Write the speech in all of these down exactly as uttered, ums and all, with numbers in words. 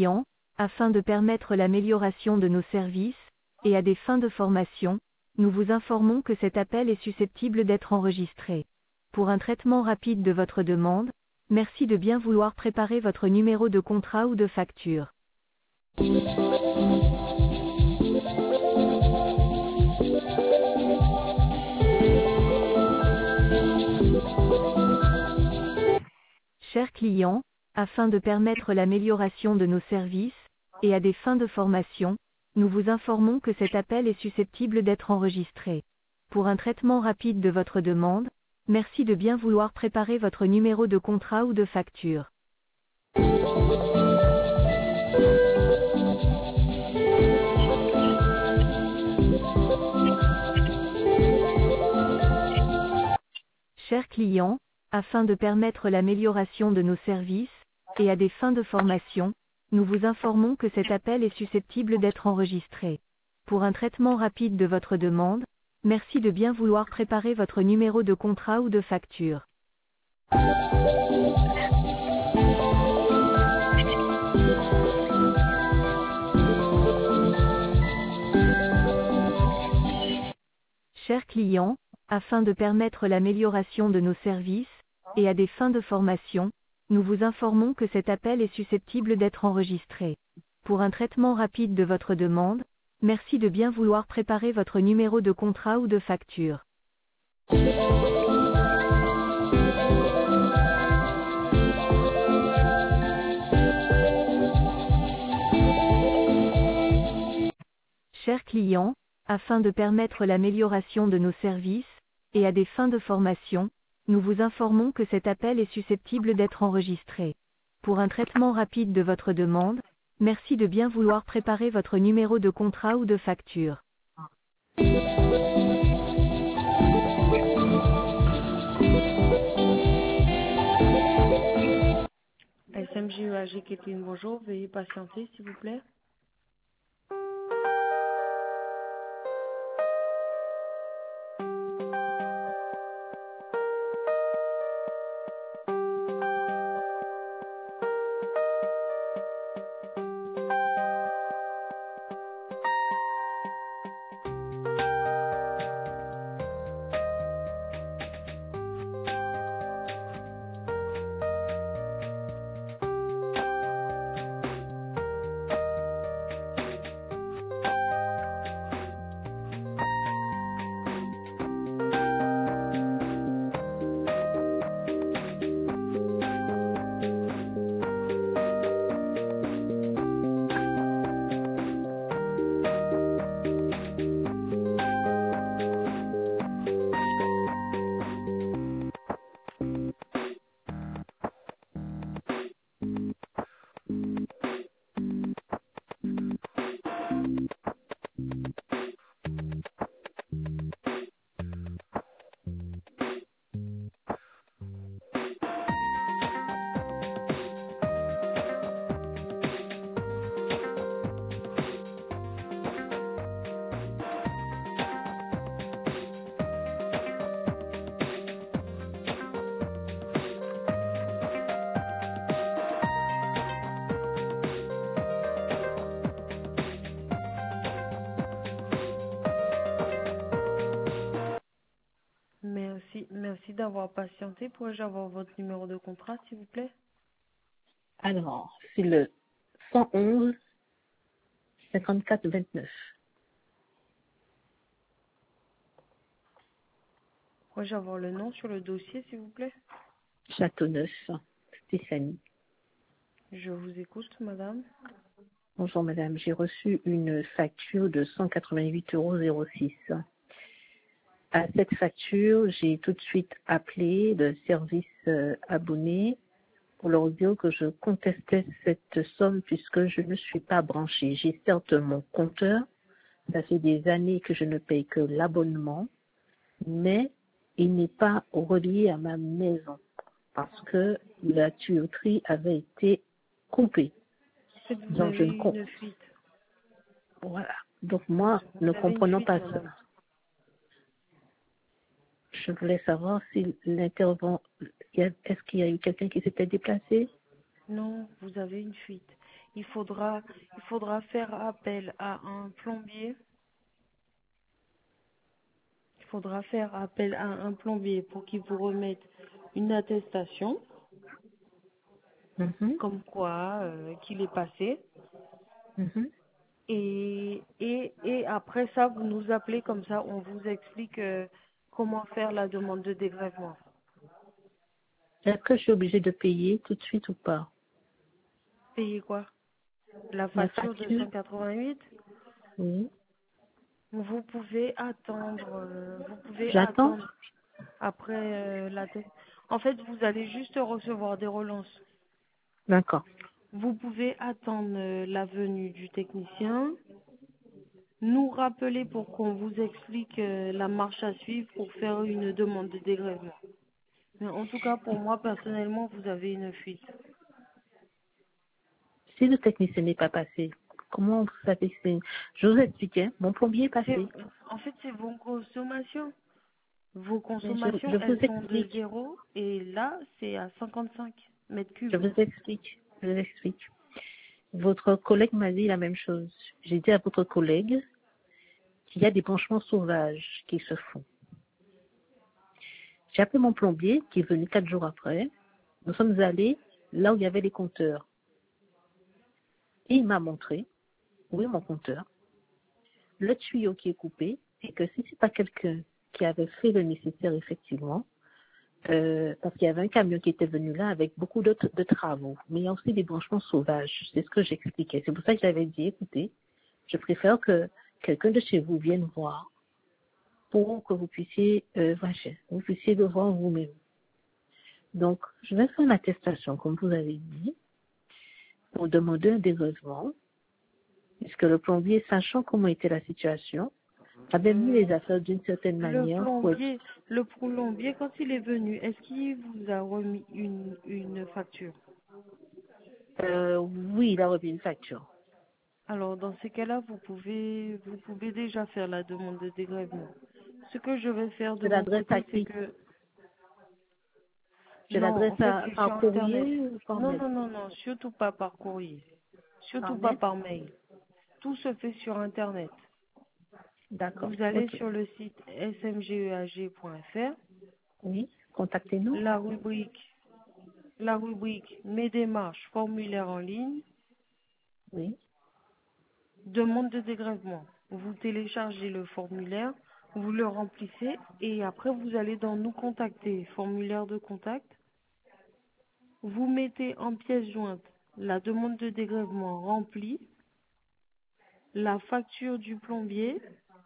client, afin de permettre l'amélioration de nos services, et à des fins de formation, nous vous informons que cet appel est susceptible d'être enregistré. Pour un traitement rapide de votre demande, merci de bien vouloir préparer votre numéro de contrat ou de facture. Chers clients, afin de permettre l'amélioration de nos services, et à des fins de formation, nous vous informons que cet appel est susceptible d'être enregistré. Pour un traitement rapide de votre demande, merci de bien vouloir préparer votre numéro de contrat ou de facture. Chers clients, afin de permettre l'amélioration de nos services, et à des fins de formation, nous vous informons que cet appel est susceptible d'être enregistré. Pour un traitement rapide de votre demande, merci de bien vouloir préparer votre numéro de contrat ou de facture. Chers clients, afin de permettre l'amélioration de nos services, et à des fins de formation, nous vous informons que cet appel est susceptible d'être enregistré. Pour un traitement rapide de votre demande, merci de bien vouloir préparer votre numéro de contrat ou de facture. Chers clients, afin de permettre l'amélioration de nos services, et à des fins de formation, nous vous informons que cet appel est susceptible d'être enregistré. Pour un traitement rapide de votre demande, merci de bien vouloir préparer votre numéro de contrat ou de facture. S M J E A G Kathleen, bonjour, veuillez patienter s'il vous plaît. Merci, merci d'avoir patienté. Pourrais-je avoir votre numéro de contrat, s'il vous plaît? Alors, c'est le cent onze cinquante-quatre vingt-neuf. Pourrais-je avoir le nom sur le dossier, s'il vous plaît? Châteauneuf, Stéphanie. Je vous écoute, madame. Bonjour madame, j'ai reçu une facture de cent quatre-vingt-huit euros zéro six. À cette facture, j'ai tout de suite appelé le service euh, abonné pour leur dire que je contestais cette somme puisque je ne suis pas branchée. J'ai certes mon compteur, ça fait des années que je ne paye que l'abonnement, mais il n'est pas relié à ma maison parce que la tuyauterie avait été coupée. Vous Donc je avez ne eu comprends. une fuite. Voilà. Donc moi, Vous ne avez une comprenant fuite, pas madame. ça, je voulais savoir si l'intervenant, est-ce qu'il y a eu quelqu'un qui s'était déplacé? Non, vous avez une fuite. il faudra, il faudra faire appel à un plombier. Il faudra faire appel à un plombier pour qu'il vous remette une attestation, Mhm, comme quoi euh, qu'il est passé. mhm. Et, et, et après ça, vous nous appelez comme ça, on vous explique euh, comment faire la demande de dégrèvement. Est-ce que je suis obligée de payer tout de suite ou pas? Payez quoi? La La facture de facture? cent quatre-vingt-huit? Oui. Vous pouvez attendre, euh, vous pouvez J'attends? attendre après euh, la tête. En fait, vous allez juste recevoir des relances. D'accord. Vous pouvez attendre euh, la venue du technicien, nous rappeler pour qu'on vous explique euh, la marche à suivre pour faire une demande de dégrèvement. Mais en tout cas, pour moi, personnellement, vous avez une fuite. Si le technicien n'est pas passé, comment vous savez que c'est... Je vous explique, hein, mon plombier est C'est, passé. en fait, c'est vos consommations. Vos Mais je, je consommations, vous elles sont de explique. zéro et là, c'est à cinquante-cinq mètres Je cubes. vous explique. Je vous explique. Votre collègue m'a dit la même chose. J'ai dit à votre collègue qu'il y a des branchements sauvages qui se font. J'ai appelé mon plombier qui est venu quatre jours après. Nous sommes allés là où il y avait les compteurs. Et il m'a montré, oui, mon compteur, le tuyau qui est coupé et que si c'est pas quelqu'un qui avait fait le nécessaire effectivement, euh, parce qu'il y avait un camion qui était venu là avec beaucoup de, de travaux, mais il y a aussi des branchements sauvages. C'est ce que j'expliquais. C'est pour ça que j'avais dit, écoutez, je préfère que quelqu'un de chez vous vienne voir pour que vous puissiez, euh, voilà, vous puissiez le voir vous-même. Donc, je vais faire une attestation, comme vous avez dit, pour demander un dégrèvement, puisque le plombier, sachant comment était la situation, avait mis Euh, les affaires d'une certaine le manière pour être... plombier, le plombier, quand il est venu, est-ce qu'il vous a remis une, une facture? Euh, oui, il a remis une facture. Alors, dans ces cas-là, vous pouvez, vous pouvez déjà faire la demande de dégrèvement. Ce que je vais faire de Je mon l'adresse à côté, c'est qui? que, Je non, en l'adresse fait, à, c'est sur par Internet. courrier ou par Non, mail? non, non, non, surtout pas par courrier. Par Surtout pas mail? par mail. Tout se fait sur Internet. D'accord. Vous allez Ok. sur le site s m g e a g point f r, Oui. Contactez-nous. la rubrique, la rubrique Mes démarches, formulaire en ligne, Oui. demande de dégrèvement. Vous téléchargez le formulaire, vous le remplissez et après vous allez dans Nous contacter, formulaire de contact. Vous mettez en pièce jointe la demande de dégrèvement remplie, la facture du plombier,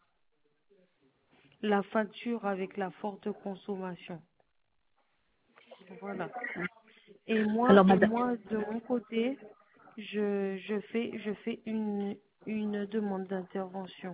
la facture avec la forte consommation. Voilà. Et moi, Alors, et madame, moi de mon côté, je, je fais, je fais une, une demande d'intervention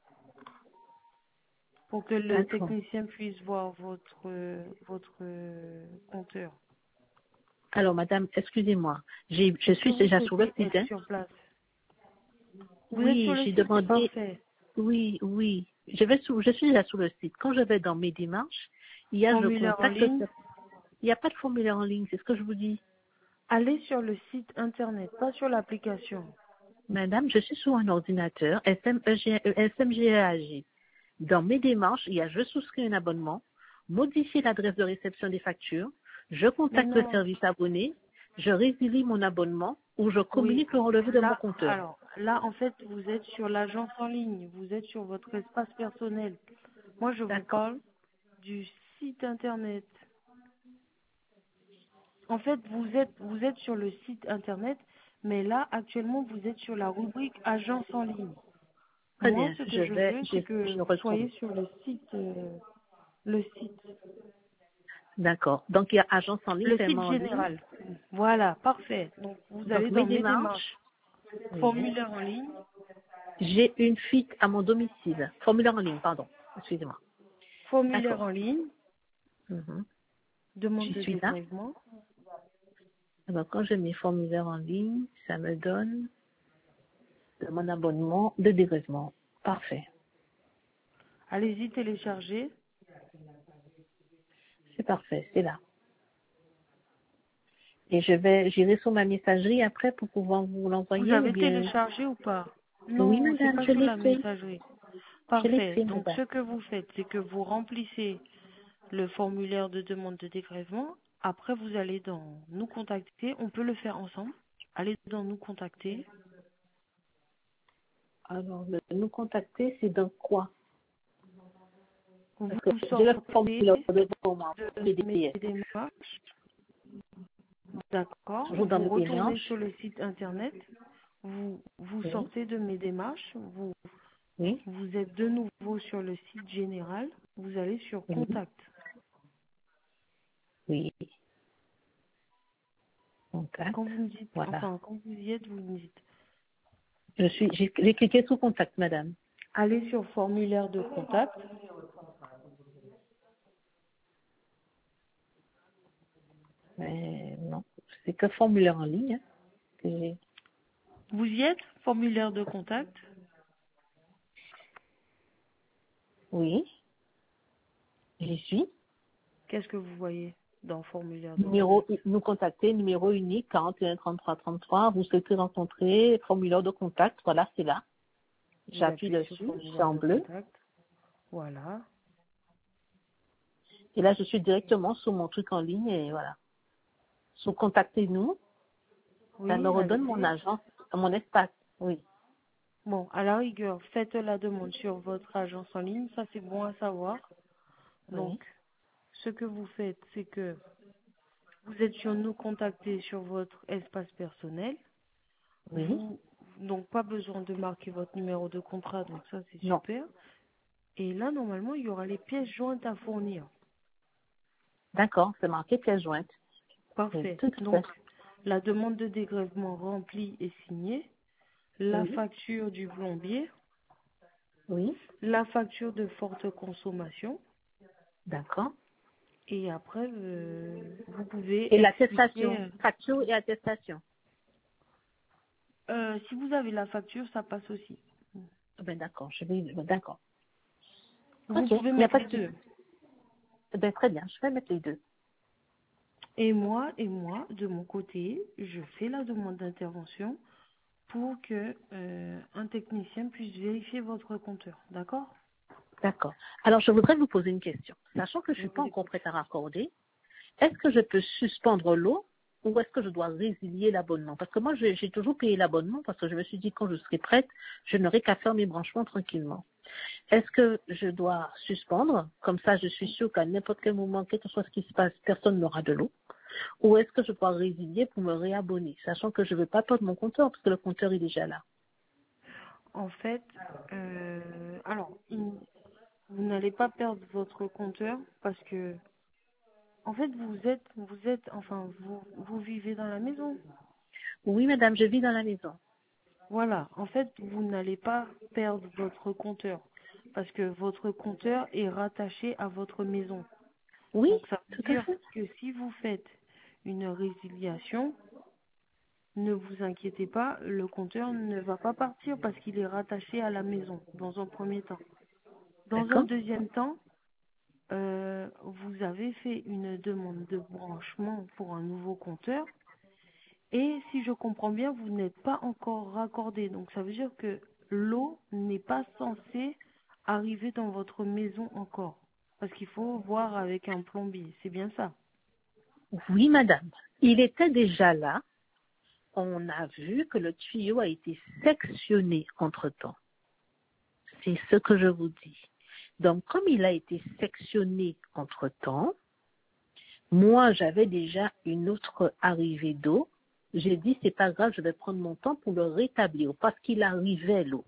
pour que le d'accord. technicien puisse voir votre, euh, votre euh, compteur. Alors, madame, excusez-moi. J'ai, je Est-ce que suis vous déjà sur le souhaitez site, être hein. sur place? Vous êtes sur Oui, le j'ai site, c'est demandé. parfait. Oui, oui. Je vais sur, je suis déjà sur le site. Quand je vais dans mes démarches, il y a je Formulaire en contacte. ligne. Il n'y a pas de formulaire en ligne, c'est ce que je vous dis. Allez sur le site internet, pas sur l'application. Madame, je suis sur un ordinateur S M G E A G. Dans mes démarches, il y a je souscris un abonnement, modifier l'adresse de réception des factures, je Mais contacte le non, service abonné, je résilie mon abonnement ou je oui. communique le relevé de mon Là, compteur. alors, là, en fait, vous êtes sur l'agence en ligne, vous êtes sur votre espace personnel. Moi, je vous D'accord. parle du site internet. En fait, vous êtes, vous êtes sur le site internet, mais là, actuellement, vous êtes sur la rubrique agence en ligne. Très Moi, bien, ce que je je vais, veux, je, c'est que je vous soyez retourne. sur le site, euh, le site, D'accord. Donc il y a agence en ligne, le site paiement en ligne. général. Voilà, parfait. Donc, vous Donc allez mes dans mes démarches, démarches, oui. formulaire en ligne, J'ai une fuite à mon domicile. Formulaire en ligne, pardon. Excusez-moi. formulaire en D'accord. ligne, Mhm. demande J'y de suis là. dégrèvement. Alors, quand je mets formulaire en ligne, ça me donne de mon abonnement de dégraissement. Parfait. Allez-y, télécharger. C'est parfait, c'est là. Et je vais, j'irai sur ma messagerie après pour pouvoir vous Vous l'envoyer ou avez bien. téléchargé ou pas? Oui, Non, c'est madame, pas je sur l'ai la fait. messagerie. Je l'ai Parfait. fait, Donc, madame. ce que vous faites, c'est que vous remplissez le formulaire de demande de dégrèvement. Après, vous allez dans nous contacter. On peut le faire ensemble. Allez dans nous contacter. Alors, le- nous contacter, c'est dans quoi? Vous Parce que j'ai le sortez formulaire devant moi, de P mes D F. démarches. D'accord. Toujours dans Vous mes retournez démarches. sur le site internet. Vous, vous Oui, sortez de mes démarches. Vous, oui, vous êtes de nouveau sur le site général. Vous allez sur oui, contact. oui. Contact. Quand vous me dites, Voilà. enfin, quand vous y êtes, vous me dites, Je suis, j'ai j'ai cliqué sur contact, madame. allez sur formulaire de contact. Mais non, c'est que formulaire en ligne, hein, que j'ai. Vous y êtes, formulaire de contact. Oui, j'y suis. Qu'est-ce que vous voyez dans formulaire de Numéro, contact? nous contacter, numéro unique, quarante et un trente-trois trente-trois, vous souhaitez rencontrer, formulaire de contact, voilà, c'est là. Vous J'appuie appuyez sur dessus, c'est formulaire en de bleu. contact. Voilà. Et là, je suis directement sur mon truc en ligne et voilà. Sur contactez-nous, ça me Oui, redonne mon allez-y. agence, mon espace. Oui, Bon, à la rigueur, faites la demande sur votre agence en ligne. Ça, c'est bon à savoir. Donc, oui, ce que vous faites, c'est que vous êtes sur nous contacter sur votre espace personnel. oui. Vous, donc, pas besoin de marquer votre numéro de contrat. Donc, ça, c'est Non. super. Et là, normalement, il y aura les pièces jointes à fournir. D'accord, c'est marqué pièce jointe. Oui, Parfait. tout à Donc, fait. la demande de dégrèvement remplie et signée, la Oui, facture du plombier, oui, la facture de forte consommation, d'accord. et après, euh, vous pouvez Et expliquer. l'attestation, euh, facture et attestation. euh, si vous avez la facture, ça passe aussi. Ah ben d'accord, je vais, ben d'accord. Vous Ok, il pouvez n'y a mettre pas les de souci. deux. Ben très bien, je vais mettre les deux. Et moi, et moi, de mon côté, je fais la demande d'intervention pour que euh, un technicien puisse vérifier votre compteur. D'accord? D'accord. Alors, je voudrais vous poser une question. Sachant que je Je suis pas vous encore écoute. prête à raccorder, est-ce que je peux suspendre l'eau ou est-ce que je dois résilier l'abonnement? Parce que moi, j'ai j'ai toujours payé l'abonnement parce que je me suis dit quand je serai prête, je n'aurai qu'à faire mes branchements tranquillement. Est-ce que je dois suspendre? Comme ça, je suis sûre qu'à n'importe quel moment, quel que soit ce qui se passe, personne n'aura de l'eau. Ou est-ce que je dois résilier pour me réabonner? Sachant que je ne veux pas perdre mon compteur parce que le compteur est déjà là. En fait, euh, alors, il- vous n'allez pas perdre votre compteur parce que, en fait, vous êtes, vous êtes, enfin, vous, vous vivez dans la maison. Oui, madame, je vis dans la maison. Voilà. En fait, vous n'allez pas perdre votre compteur parce que votre compteur est rattaché à votre maison. Oui, Donc, ça veut tout à dire fait. que si vous faites une résiliation, ne vous inquiétez pas, le compteur ne va pas partir parce qu'il est rattaché à la maison, dans un premier temps. Dans un D'accord? deuxième temps, euh, vous avez fait une demande de branchement pour un nouveau compteur et si je comprends bien, vous n'êtes pas encore raccordé. Donc ça veut dire que l'eau n'est pas censée arriver dans votre maison encore. Parce qu'il faut voir avec un plombier, c'est bien ça. Oui, madame. Il était déjà là. On a vu que le tuyau a été sectionné entre-temps. C'est ce que je vous dis. Donc, comme il a été sectionné entre-temps, moi, j'avais déjà une autre arrivée d'eau. J'ai dit, c'est pas grave, je vais prendre mon temps pour le rétablir parce qu'il arrivait l'eau.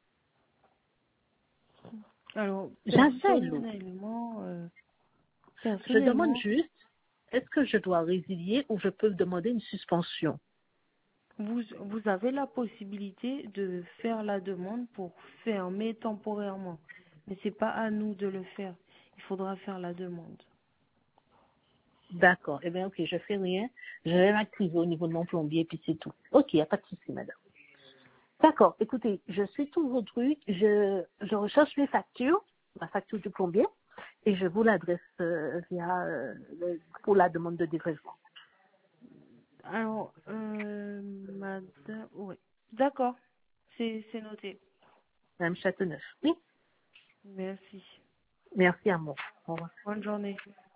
Alors, J'avais l'eau. personnellement, euh, Je demande personnellement, juste, est-ce que je dois résilier ou je peux demander une suspension? vous, vous avez la possibilité de faire la demande pour fermer temporairement. Mais c'est pas à nous de le faire. Il faudra faire la demande. D'accord. Eh bien, ok, je fais rien. Je vais m'activer au niveau de mon plombier, puis c'est tout. Ok, il n'y a pas de souci, madame. D'accord. Écoutez, je suis tout vos trucs. Je, je recherche mes factures, ma facture du plombier, et je vous l'adresse euh, via euh, le- pour la demande de dégrèvement. Alors, euh, madame, oui. D'accord, c'est c'est noté. Madame Châteauneuf. Oui, Merci. merci à moi. Au revoir. Bonne journée.